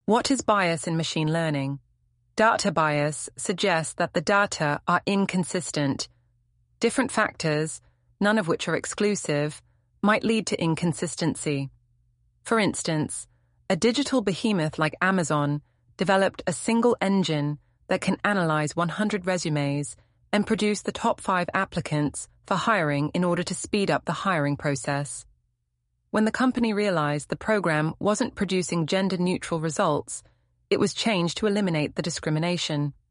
What is bias in machine learning? Data bias suggests that the data are inconsistent. Different factors, none of which are exclusive, might lead to inconsistency. For instance, a digital behemoth like Amazon developed a single engine that can analyze 100 resumes and produce the top 5 applicants for hiring in order to speed up the hiring process. When the company realized the program wasn't producing gender-neutral results, it was changed to eliminate the discrimination.